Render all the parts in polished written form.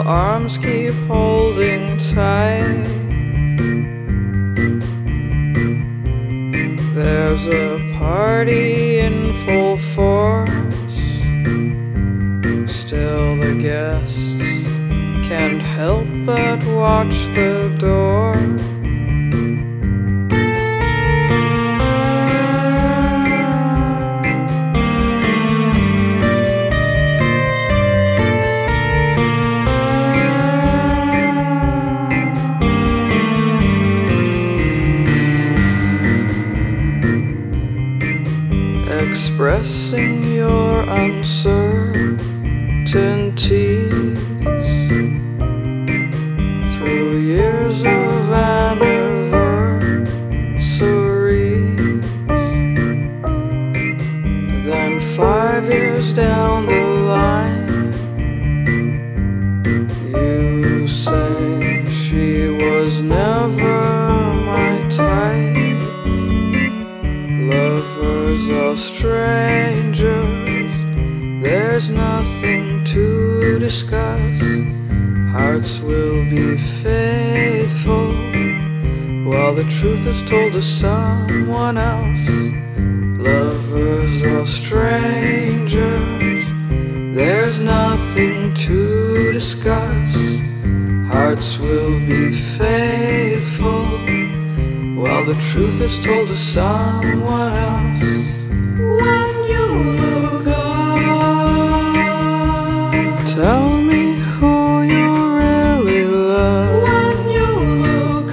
arms keep holding tight. There's a party in full force. Still the guests can't help but watch the door. Expressing your uncertainties through years of anniversaries. Then 5 years down the line, you say she was never my type. Lovers are strangers, there's nothing to discuss. Hearts will be faithful while the truth is told to someone else. Lovers are strangers, there's nothing to discuss. Hearts will be faithful while the truth is told to someone else. When you look up, tell me who you really love. When you look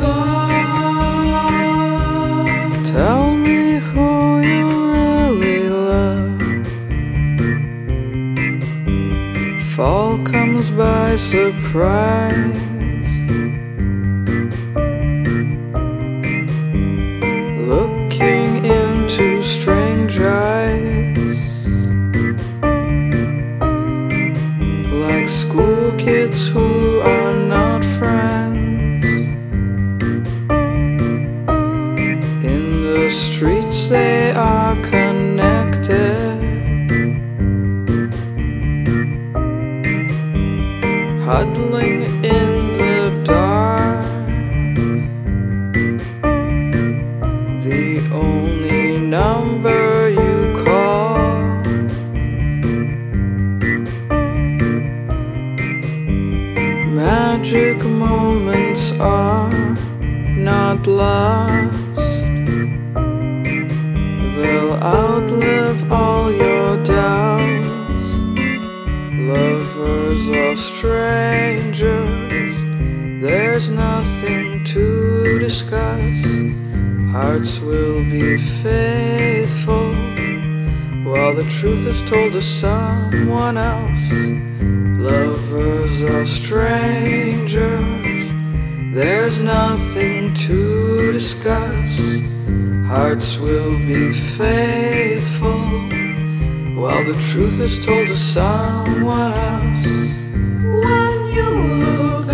up, tell me who you really love. Fall comes by surprise. Looking into strange eyes, like school kids who are not friends. In the streets they are connected, huddling in the dark. The only number you call. Magic moments are not lost. They'll outlive all your doubts. Lovers are strangers, there's nothing to discuss. Hearts will be faithful while the truth is told to someone else. Lovers are strangers, there's nothing to discuss. Hearts will be faithful while the truth is told to someone else. When you look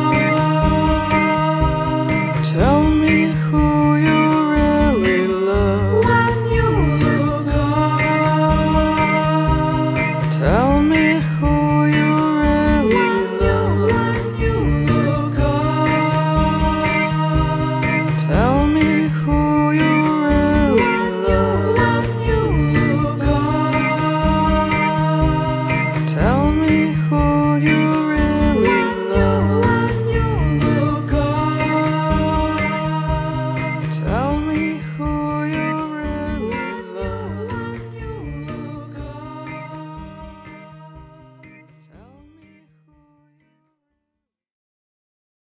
up, tell me who you really love. When you look up, tell me who